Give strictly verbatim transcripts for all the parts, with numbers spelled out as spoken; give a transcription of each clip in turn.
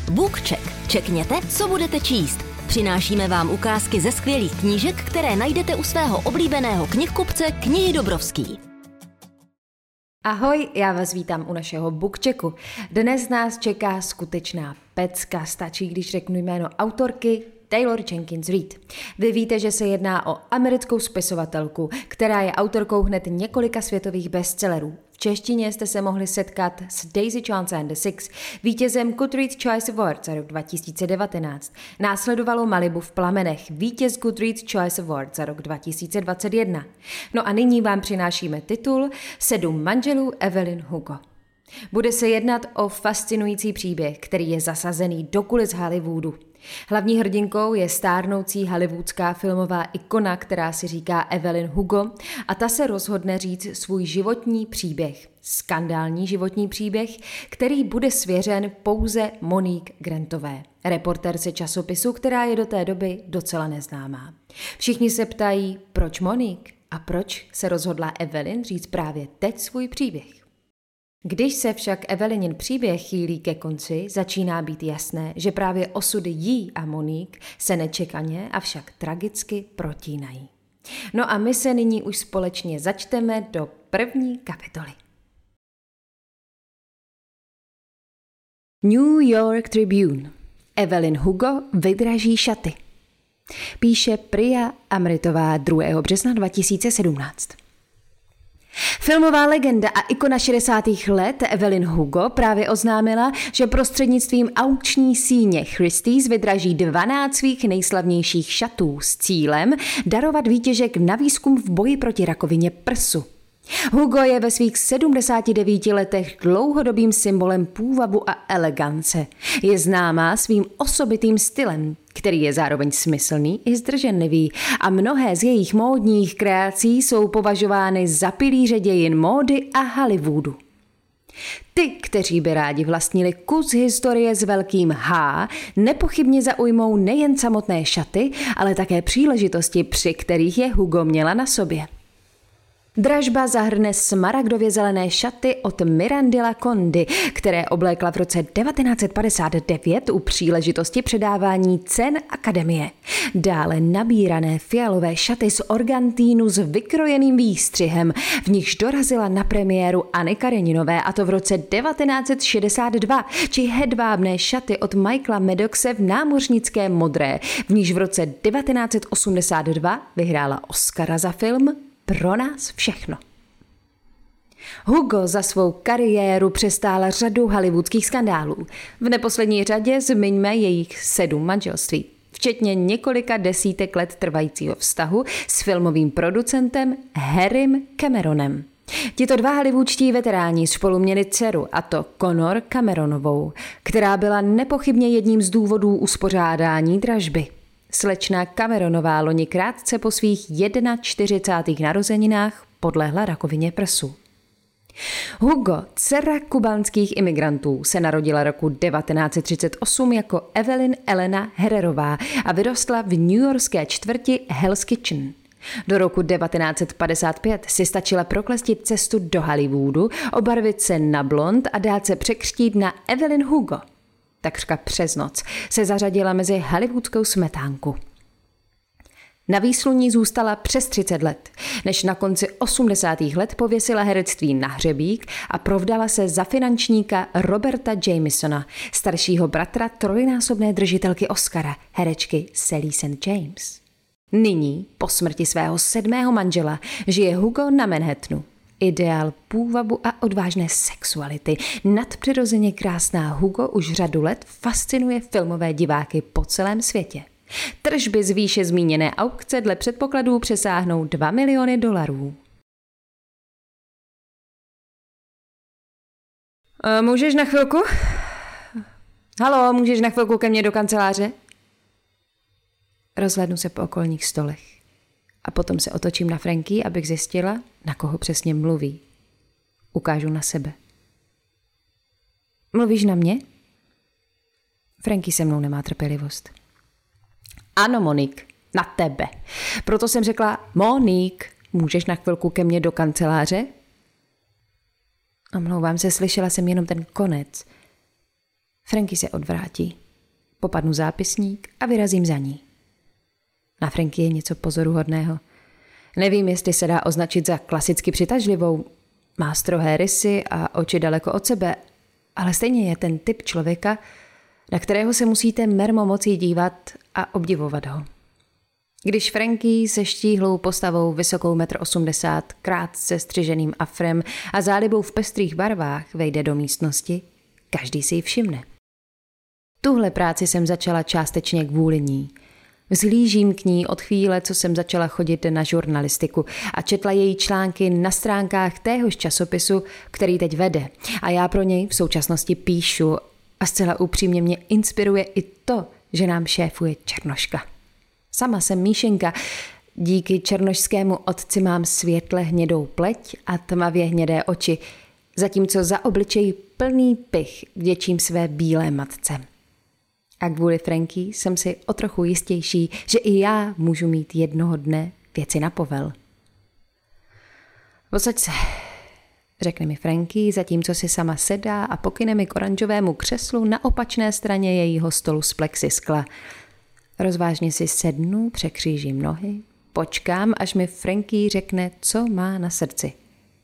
BookCheck. Čekněte, co budete číst. Přinášíme vám ukázky ze skvělých knížek, které najdete u svého oblíbeného knihkupce Knihy Dobrovský. Ahoj, já vás vítám u našeho BookChecku. Dnes nás čeká skutečná pecka, stačí, když řeknu jméno autorky Taylor Jenkins Reid. Vy víte, že se jedná o americkou spisovatelku, která je autorkou hned několika světových bestsellerů. V češtině jste se mohli setkat s Daisy Jones and the Six, vítězem Goodreads Choice Award za rok dva tisíce devatenáct. Následovalo Malibu v plamenech, vítěz Goodreads Choice Award za rok dva tisíce dvacet jedna. No a nyní vám přinášíme titul Sedm manželů Evelyn Hugo. Bude se jednat o fascinující příběh, který je zasazený do kulis Hollywoodu. Hlavní hrdinkou je stárnoucí hollywoodská filmová ikona, která si říká Evelyn Hugo, a ta se rozhodne říct svůj životní příběh. Skandální životní příběh, který bude svěřen pouze Monique Grantové, reportérce časopisu, která je do té doby docela neznámá. Všichni se ptají, proč Monique a proč se rozhodla Evelyn říct právě teď svůj příběh. Když se však Evelynin příběh chýlí ke konci, začíná být jasné, že právě osudy jí a Monique se nečekaně, avšak tragicky protínají. No a my se nyní už společně začteme do první kapitoly. New York Tribune. Evelyn Hugo vydraží šaty. Píše Priya Amritová druhého března dva tisíce sedmnáct. Filmová legenda a ikona šedesátých let Evelyn Hugo právě oznámila, že prostřednictvím aukční síně Christie's vydraží dvanáct svých nejslavnějších šatů s cílem darovat výtěžek na výzkum v boji proti rakovině prsu. Hugo je ve svých sedmdesáti devíti letech dlouhodobým symbolem půvabu a elegance. Je známá svým osobitým stylem, který je zároveň smyslný i zdrženlivý, a mnohé z jejich módních kreací jsou považovány za pilíře dějin módy a Hollywoodu. Ty, kteří by rádi vlastnili kus historie s velkým H, nepochybně zaujmou nejen samotné šaty, ale také příležitosti, při kterých je Hugo měla na sobě. Dražba zahrne smaragdově zelené šaty od Mirandy LaCondy, které oblékla v roce devatenáct set padesát devět u příležitosti předávání cen Akademie. Dále nabírané fialové šaty z organtínu s vykrojeným výstřihem, v nichž dorazila na premiéru Anny Kareninové, a to v roce devatenáct set šedesát dva, či hedvábné šaty od Michaela Maddoxe v námořnické modré, v níž v roce devatenáct set osmdesát dva vyhrála Oscara za film Pro nás všechno. Hugo za svou kariéru přestála řadu hollywoodských skandálů. V neposlední řadě zmiňme jejich sedm manželství, včetně několika desítek let trvajícího vztahu s filmovým producentem Harrym Cameronem. Tito dva hollywoodští veteráni spolu měli dceru, a to Connor Cameronovou, která byla nepochybně jedním z důvodů uspořádání dražby. Slečna Cameronová loni krátce po svých čtyřicátých prvních narozeninách podlehla rakovině prsu. Hugo, dcera kubánských imigrantů, se narodila roku devatenáct set třicet osm jako Evelyn Elena Herrerová a vyrostla v newyorské čtvrti Hell's Kitchen. Do roku devatenáct set padesát pět si stačila proklestit cestu do Hollywoodu, obarvit se na blond a dát se překřtít na Evelyn Hugo. Takřka přes noc se zařadila mezi hollywoodskou smetánku. Na výsluní zůstala přes třicet let, než na konci osmdesátých let pověsila herectví na hřebík a provdala se za finančníka Roberta Jamesona, staršího bratra trojnásobné držitelky Oscara, herečky Sally Saint James. Nyní, po smrti svého sedmého manžela, žije Hugo na Manhattanu. Ideál půvabu a odvážné sexuality. Nadpřirozeně krásná Hugo už řadu let fascinuje filmové diváky po celém světě. Tržby z výše zmíněné aukce dle předpokladů přesáhnou dva miliony dolarů. E, můžeš na chvilku? Halo, můžeš na chvilku ke mně do kanceláře? Rozhlédnu se po okolních stolech. A potom se otočím na Franky, abych zjistila, na koho přesně mluví. Ukážu na sebe. Mluvíš na mě? Franky se mnou nemá trpělivost. Ano, Monique, na tebe. Proto jsem řekla, Monique, můžeš na chvilku ke mně do kanceláře? Omlouvám se, slyšela jsem jenom ten konec. Franky se odvrátí. Popadnu zápisník a vyrazím za ní. Na Franky je něco pozoruhodného. Nevím, jestli se dá označit za klasicky přitažlivou. Má strohé rysy a oči daleko od sebe, ale stejně je ten typ člověka, na kterého se musíte mermo moci dívat a obdivovat ho. Když Franky se štíhlou postavou vysokou metr osmdesát, krátce střiženým afrem a zálibou v pestrých barvách vejde do místnosti, každý si ji všimne. Tuhle práci jsem začala částečně kvůli ní. Vzhlížím k ní od chvíle, co jsem začala chodit na žurnalistiku a četla její články na stránkách téhož časopisu, který teď vede. A já pro něj v současnosti píšu a zcela upřímně mě inspiruje i to, že nám šéfuje Černoška. Sama jsem Míšenka. Díky černošskému otci mám světle hnědou pleť a tmavě hnědé oči, zatímco za obličej plný pych vděčím své bílé matce. A kvůli Franky jsem si o trochu jistější, že i já můžu mít jednoho dne věci na povel. Posaď se, řekne mi Franky, zatímco si sama sedá a pokyne mi k oranžovému křeslu na opačné straně jejího stolu z plexiskla. Rozvážně si sednu, překřížím nohy, počkám, až mi Franky řekne, co má na srdci.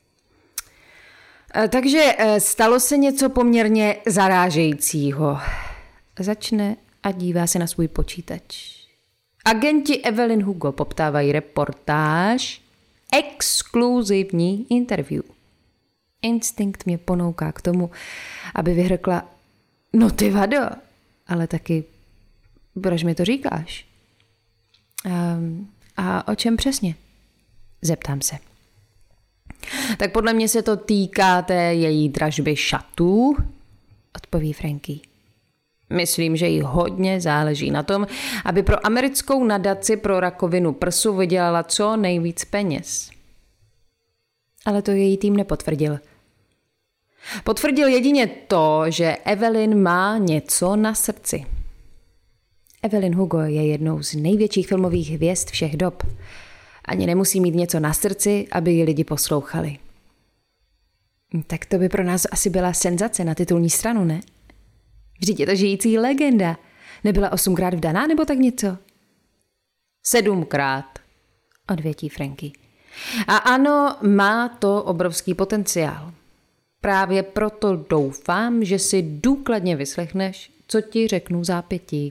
Takže stalo se něco poměrně zarážejícího. Začne a dívá se na svůj počítač. Agenti Evelyn Hugo poptávají reportáž, exkluzivní interview. Instinkt mě ponouká k tomu, aby vyhrkla, no ty vado, ale taky, proč mi to říkáš? Um, a o čem přesně? Zeptám se. Tak podle mě se to týká té její dražby šatů, odpoví Franky. Myslím, že jí hodně záleží na tom, aby pro americkou nadaci pro rakovinu prsu vydělala co nejvíc peněz. Ale to její tým nepotvrdil. Potvrdil jedině to, že Evelyn má něco na srdci. Evelyn Hugo je jednou z největších filmových hvězd všech dob. Ani nemusí mít něco na srdci, aby ji lidi poslouchali. Tak to by pro nás asi byla senzace na titulní stranu, ne? Vždyť je to žijící legenda. Nebyla osmkrát vdaná nebo tak něco? Sedmkrát, odvětí Franky. A ano, má to obrovský potenciál. Právě proto doufám, že si důkladně vyslechneš, co ti řeknu zápětí.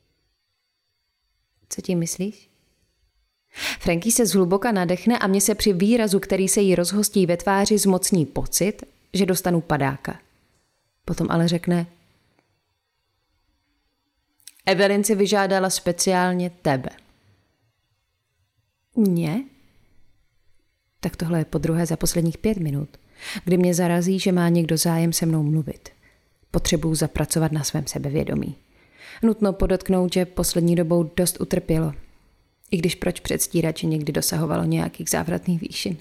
Co ti myslíš? Franky se zhluboka nadechne a mně se při výrazu, který se jí rozhostí ve tváři, zmocní pocit, že dostanu padáka. Potom ale řekne: Evelyn si vyžádala speciálně tebe. Mě? Tak tohle je podruhé za posledních pět minut, kdy mě zarazí, že má někdo zájem se mnou mluvit. Potřebuju zapracovat na svém sebevědomí. Nutno podotknout, že poslední dobou dost utrpělo. I když proč předstírat, že někdy dosahovalo nějakých závratných výšin.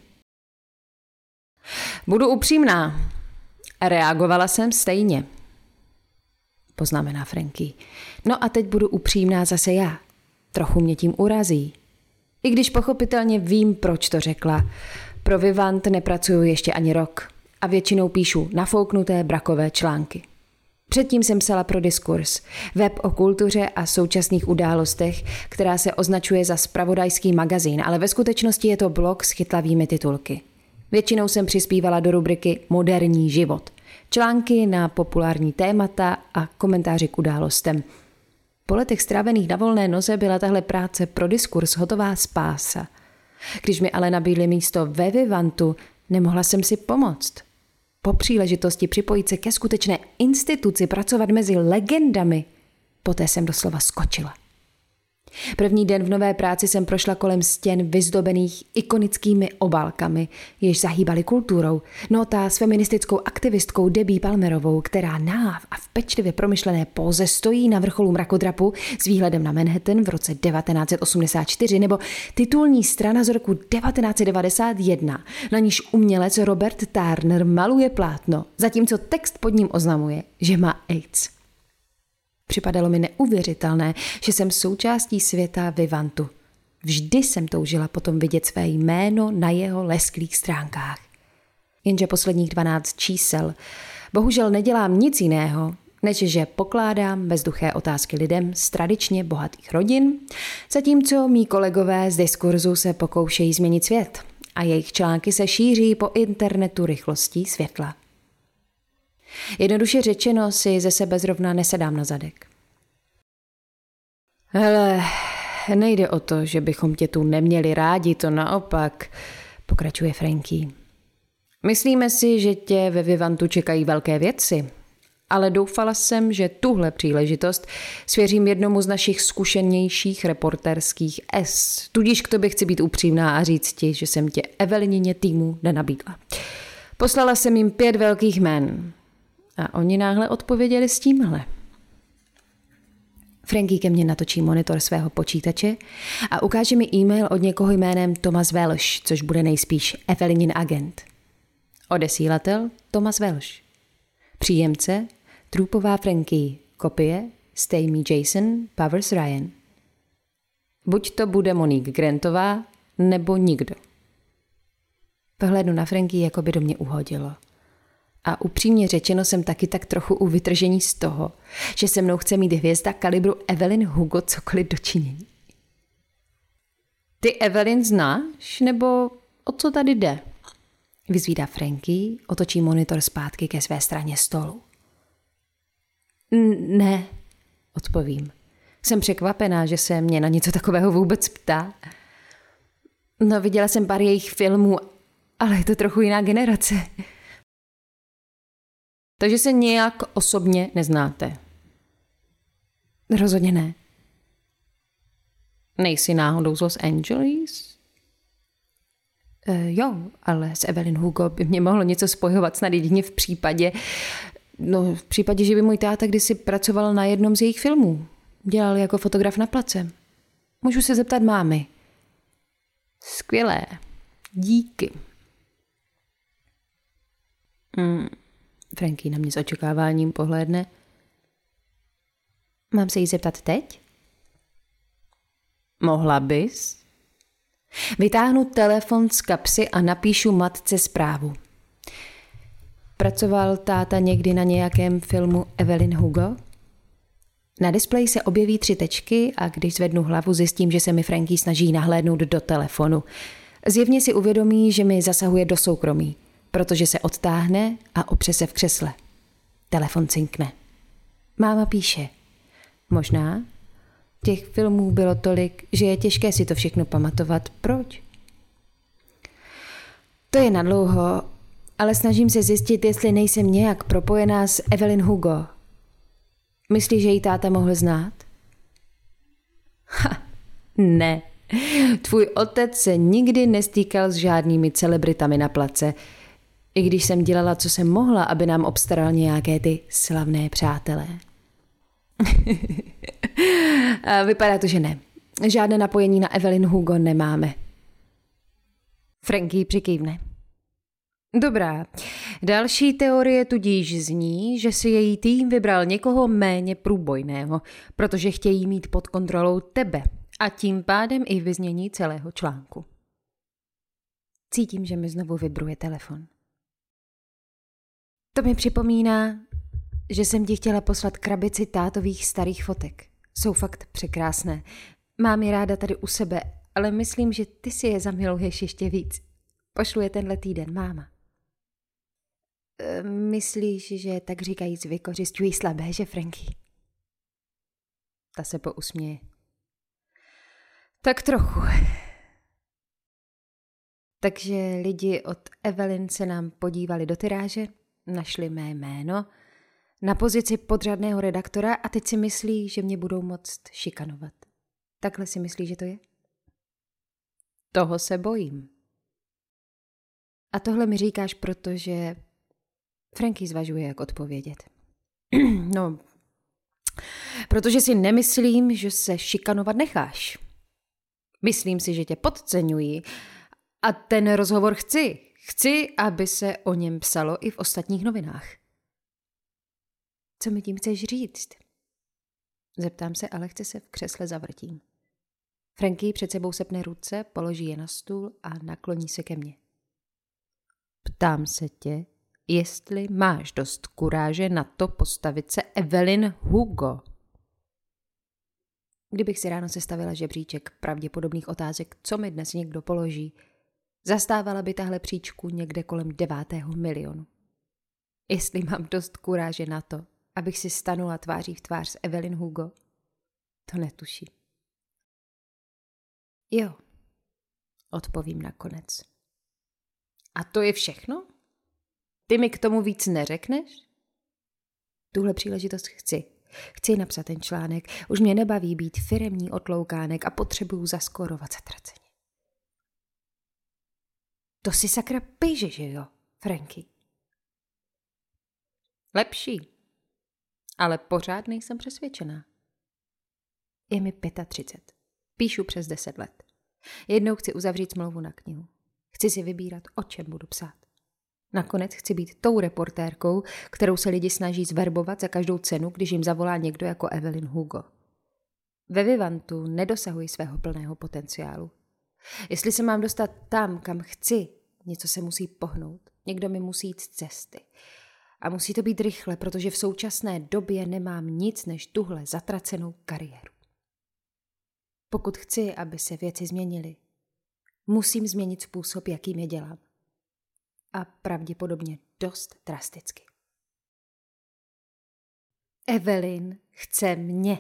Budu upřímná. Reagovala jsem stejně. Poznamená Franky. No a teď budu upřímná zase já. Trochu mě tím urazí. I když pochopitelně vím, proč to řekla. Pro Vivant nepracuju ještě ani rok a většinou píšu nafouknuté brakové články. Předtím jsem psala pro Diskurs, web o kultuře a současných událostech, která se označuje za zpravodajský magazín, ale ve skutečnosti je to blog s chytlavými titulky. Většinou jsem přispívala do rubriky Moderní život, články na populární témata a komentáři k událostem. Po letech strávených na volné noze byla tahle práce pro Diskurs hotová spása. Když mi ale nabídli místo ve Vivantu, nemohla jsem si pomoct. Po příležitosti připojit se ke skutečné instituci, pracovat mezi legendami, poté jsem doslova skočila. První den v nové práci jsem prošla kolem stěn vyzdobených ikonickými obálkami, jež zahýbaly kulturou. No ta s feministickou aktivistkou Debbie Palmerovou, která náv a v pečlivě promyšlené póze stojí na vrcholu mrakodrapu s výhledem na Manhattan v roce devatenáct set osmdesát čtyři, nebo titulní strana z roku devatenáct set devadesát jedna, na níž umělec Robert Turner maluje plátno, zatímco text pod ním oznamuje, že má AIDS. Připadalo mi neuvěřitelné, že jsem součástí světa Vivantu. Vždy jsem toužila potom vidět své jméno na jeho lesklých stránkách. Jenže posledních dvanáct čísel bohužel nedělám nic jiného, než že pokládám bezduché otázky lidem z tradičně bohatých rodin, zatímco mý kolegové z diskurzu se pokoušejí změnit svět a jejich články se šíří po internetu rychlostí světla. Jednoduše řečeno si ze sebe zrovna nesedám na zadek. Hele, nejde o to, že bychom tě tu neměli rádi, to naopak, pokračuje Frankie. Myslíme si, že tě ve Vivantu čekají velké věci, ale doufala jsem, že tuhle příležitost svěřím jednomu z našich zkušenějších reporterských S. Tudíž k tobě chci být upřímná a říct ti, že jsem tě Evelynině týmu nenabídla. Poslala jsem jim pět velkých jmén a oni náhle odpověděli s tímhle. Frankie ke mně natočí monitor svého počítače a ukáže mi e-mail od někoho jménem Thomas Welsh, což bude nejspíš Evelynin agent. Odesílatel Thomas Welsh. Příjemce Troopová Frankie. Kopie Stay Me Jason Powers Ryan. Buď to bude Monique Grantová, nebo nikdo. Pohlednu na Frankie, jako by do mě uhodilo. A upřímně řečeno jsem taky tak trochu u vytržení z toho, že se mnou chce mít hvězda kalibru Evelyn Hugo cokoliv dočinění. Ty Evelyn znáš, nebo o co tady jde? Vyzvídá Frankie, otočí monitor zpátky ke své straně stolu. Ne, odpovím. Jsem překvapená, že se mě na něco takového vůbec ptá. No, viděla jsem pár jejich filmů, ale je to trochu jiná generace. Takže se nějak osobně neznáte. Rozhodně ne. Nejsi náhodou z Los Angeles? E, jo, ale s Evelyn Hugo by mě mohlo něco spojovat snad jedině v případě, no v případě, že by můj táta kdysi pracoval na jednom z jejich filmů. Dělal jako fotograf na place. Můžu se zeptat mámy. Skvělé. Díky. Hmm. Frankie na mě s očekáváním pohlédne. Mám se jí zeptat teď? Mohla bys? Vytáhnu telefon z kapsy a napíšu matce zprávu. Pracoval táta někdy na nějakém filmu Evelyn Hugo? Na displeji se objeví tři tečky a když zvednu hlavu, zjistím, že se mi Frankie snaží nahlédnout do telefonu. Zjevně si uvědomí, že mi zasahuje do soukromí, protože se odtáhne a opře se v křesle. Telefon cinkne. Máma píše. Možná. Těch filmů bylo tolik, že je těžké si to všechno pamatovat. Proč? To je nadlouho, ale snažím se zjistit, jestli nejsem nějak propojená s Evelyn Hugo. Myslíš, že jí táta mohl znát? Ha, ne. Tvůj otec se nikdy nestýkal s žádnými celebritami na place, i když jsem dělala, co jsem mohla, aby nám obstaral nějaké ty slavné přátelé. Vypadá to, že ne. Žádné napojení na Evelyn Hugo nemáme. Frankie přikývne. Dobrá. Další teorie tudíž zní, že si její tým vybral někoho méně průbojného, protože chtějí mít pod kontrolou tebe a tím pádem i vyznění celého článku. Cítím, že mi znovu vibruje telefon. To mi připomíná, že jsem ti chtěla poslat krabici tátových starých fotek. Jsou fakt překrásné. Mám je ráda tady u sebe, ale myslím, že ty si je zamiluješ ještě víc. Pošlu je tenhle týden, máma. E, myslíš, že tak říkajíc vykořisťují slabé, že Frankie? Ta se pousměje. Tak trochu. Takže lidi od Evelyn se nám podívali do tiráže, našli mé jméno na pozici podřadného redaktora a teď si myslí, že mě budou moct šikanovat. Takhle si myslí, že to je? Toho se bojím. A tohle mi říkáš, protože Frankie zvažuje, jak odpovědět. No, protože si nemyslím, že se šikanovat necháš. Myslím si, že tě podceňují a ten rozhovor chci. Chci, aby se o něm psalo i v ostatních novinách. Co mi tím chceš říct? Zeptám se a lehce se v křesle zavrtím. Frankie před sebou sepne ruce, položí je na stůl a nakloní se ke mně. Ptám se tě, jestli máš dost kuráže na to postavit se Evelyn Hugo. Kdybych si ráno sestavila žebříček pravděpodobných otázek, co mi dnes někdo položí, zastávala by tahle příčku někde kolem devátého milionu. Jestli mám dost kuráže na to, abych si stanula tváří v tvář s Evelyn Hugo, to netuším. Jo, odpovím nakonec. A to je všechno? Ty mi k tomu víc neřekneš? Tuhle příležitost chci. Chci napsat ten článek. Už mě nebaví být firemní otloukánek a potřebuju zaskorovat zatraceně. To si sakra píše, že jo, Franky? Lepší. Ale pořád nejsem přesvědčená. Je mi třicet pět. Píšu přes deset let. Jednou chci uzavřít smlouvu na knihu. Chci si vybírat, o čem budu psát. Nakonec chci být tou reportérkou, kterou se lidi snaží zverbovat za každou cenu, když jim zavolá někdo jako Evelyn Hugo. Ve Vivantu nedosahuji svého plného potenciálu. Jestli se mám dostat tam, kam chci, něco se musí pohnout, někdo mi musí jít z cesty. A musí to být rychle, protože v současné době nemám nic než tuhle zatracenou kariéru. Pokud chci, aby se věci změnily, musím změnit způsob, jakým je dělám. A pravděpodobně dost drasticky. Evelyn chce mě.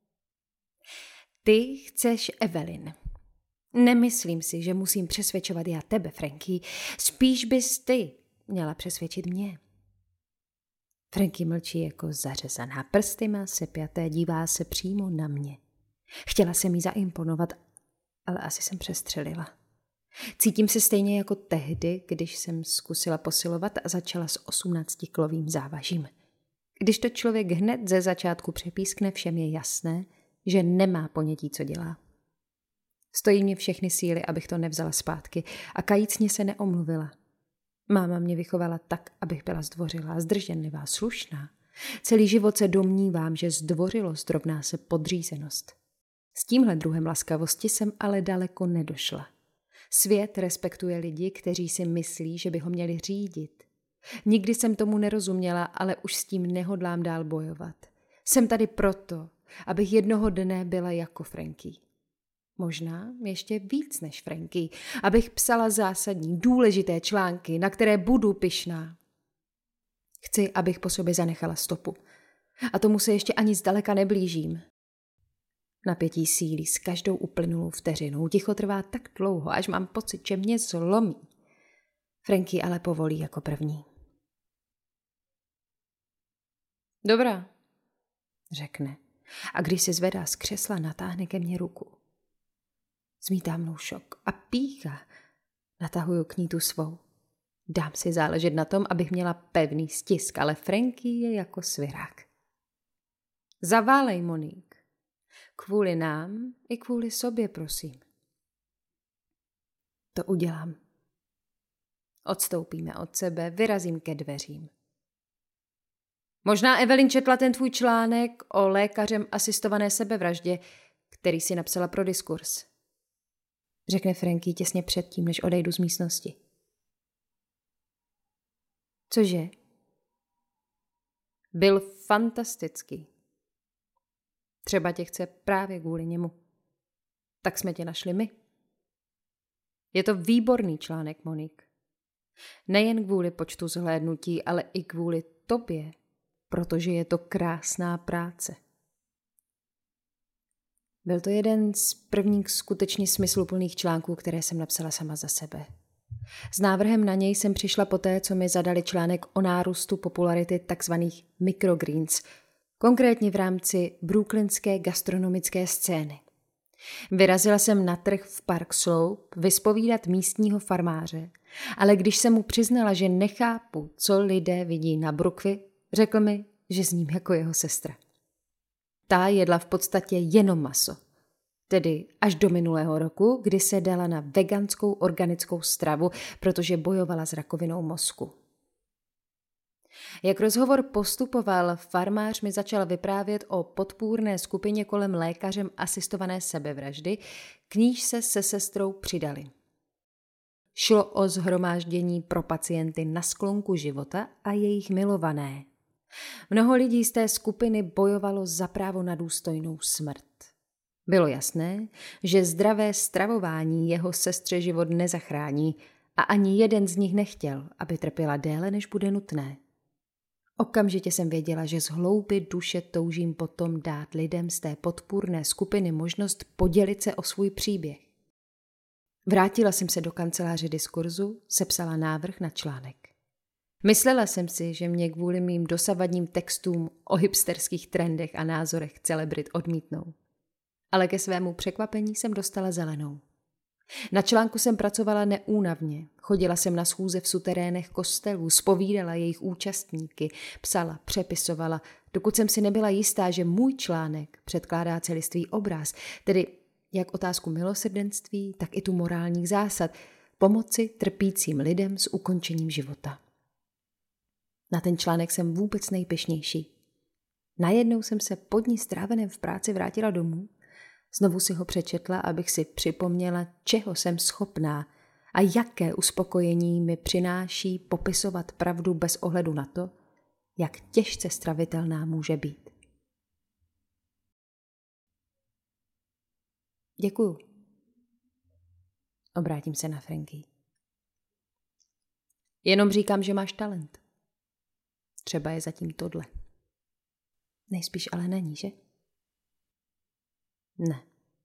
Ty chceš Evelyn. Nemyslím si, že musím přesvědčovat já tebe, Franky. Spíš bys ty měla přesvědčit mě. Franky mlčí jako zařezaná, prsty má sepjaté, dívá se přímo na mě. Chtěla jsem jí zaimponovat, ale asi jsem přestřelila. Cítím se stejně jako tehdy, když jsem zkusila posilovat a začala s osmnáctikilovým závažím. Když to člověk hned ze začátku přepískne, všem je jasné, že nemá ponětí, co dělá. Stojí mě všechny síly, abych to nevzala zpátky a kajícně se neomluvila. Máma mě vychovala tak, abych byla zdvořilá, zdrženlivá, slušná. Celý život se domnívám, že zdvořilost rovná se podřízenost. S tímhle druhem laskavosti jsem ale daleko nedošla. Svět respektuje lidi, kteří si myslí, že by ho měli řídit. Nikdy jsem tomu nerozuměla, ale už s tím nehodlám dál bojovat. Jsem tady proto, abych jednoho dne byla jako Franky. Možná ještě víc než Franky, abych psala zásadní, důležité články, na které budu pyšná. Chci, abych po sobě zanechala stopu. A tomu se ještě ani zdaleka neblížím. Napětí sílí s každou uplynulou vteřinou. Ticho trvá tak dlouho, až mám pocit, že mě zlomí. Franky ale povolí jako první. Dobrá, řekne. A když se zvedá z křesla, natáhne ke mně ruku. Zmítá mnou šok a pýcha. Natahuju k ní tu svou. Dám si záležet na tom, abych měla pevný stisk, ale Franky je jako svirák. Zaválej, Monique. Kvůli nám i kvůli sobě, prosím. To udělám. Odstoupíme od sebe, vyrazím ke dveřím. Možná Evelyn četla ten tvůj článek o lékařem asistované sebevraždě, který si napsala pro Diskurs. Řekne Franky těsně předtím, než odejdu z místnosti. Cože? Byl fantastický. Třeba tě chce právě kvůli němu. Tak jsme tě našli my. Je to výborný článek, Monique. Nejen kvůli počtu zhlédnutí, ale i kvůli tobě, protože je to krásná práce. Byl to jeden z prvních skutečně smysluplných článků, které jsem napsala sama za sebe. S návrhem na něj jsem přišla poté, co mi zadali článek o nárůstu popularity takzvaných microgreens, konkrétně v rámci brooklynské gastronomické scény. Vyrazila jsem na trh v Park Slope vyspovídat místního farmáře, ale když jsem mu přiznala, že nechápu, co lidé vidí na brukvi, řekl mi, že zním jako jeho sestra. Ta jedla v podstatě jenom maso, tedy až do minulého roku, kdy se dala na veganskou organickou stravu, protože bojovala s rakovinou mozku. Jak rozhovor postupoval, farmář mi začal vyprávět o podpůrné skupině kolem lékařem asistované sebevraždy, k níž se se sestrou přidali. Šlo o shromáždění pro pacienty na sklonku života a jejich milované. Mnoho lidí z té skupiny bojovalo za právo na důstojnou smrt. Bylo jasné, že zdravé stravování jeho sestře život nezachrání a ani jeden z nich nechtěl, aby trpěla déle, než bude nutné. Okamžitě jsem věděla, že z hloubi duše toužím potom dát lidem z té podpůrné skupiny možnost podělit se o svůj příběh. Vrátila jsem se do kanceláře Diskurzu, sepsala návrh na článek. Myslela jsem si, že mě kvůli mým dosavadním textům o hipsterských trendech a názorech celebrit odmítnou. Ale ke svému překvapení jsem dostala zelenou. Na článku jsem pracovala neúnavně, chodila jsem na schůze v suterénech kostelů, zpovídala jejich účastníky, psala, přepisovala, dokud jsem si nebyla jistá, že můj článek předkládá celistvý obraz, tedy jak otázku milosrdenství, tak i tu morálních zásad, pomoci trpícím lidem s ukončením života. Na ten článek jsem vůbec nejpyšnější. Najednou jsem se po dní stráveném v práci vrátila domů, znovu si ho přečetla, abych si připomněla, čeho jsem schopná a jaké uspokojení mi přináší popisovat pravdu bez ohledu na to, jak těžce stravitelná může být. Děkuju. Obrátím se na Franky. Jenom říkám, že máš talent. Třeba je zatím tohle. Nejspíš ale není, že? Ne.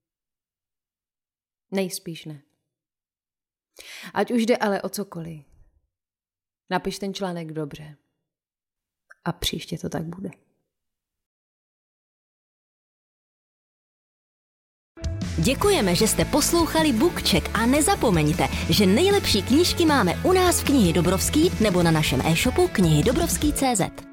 Nejspíš ne. Ať už jde ale o cokoliv. Napiš ten článek dobře. A příště to tak bude. Děkujeme, že jste poslouchali BookCheck a nezapomeňte, že nejlepší knížky máme u nás v Knihy Dobrovský nebo na našem e-shopu knihy dobrovský tečka cé zet.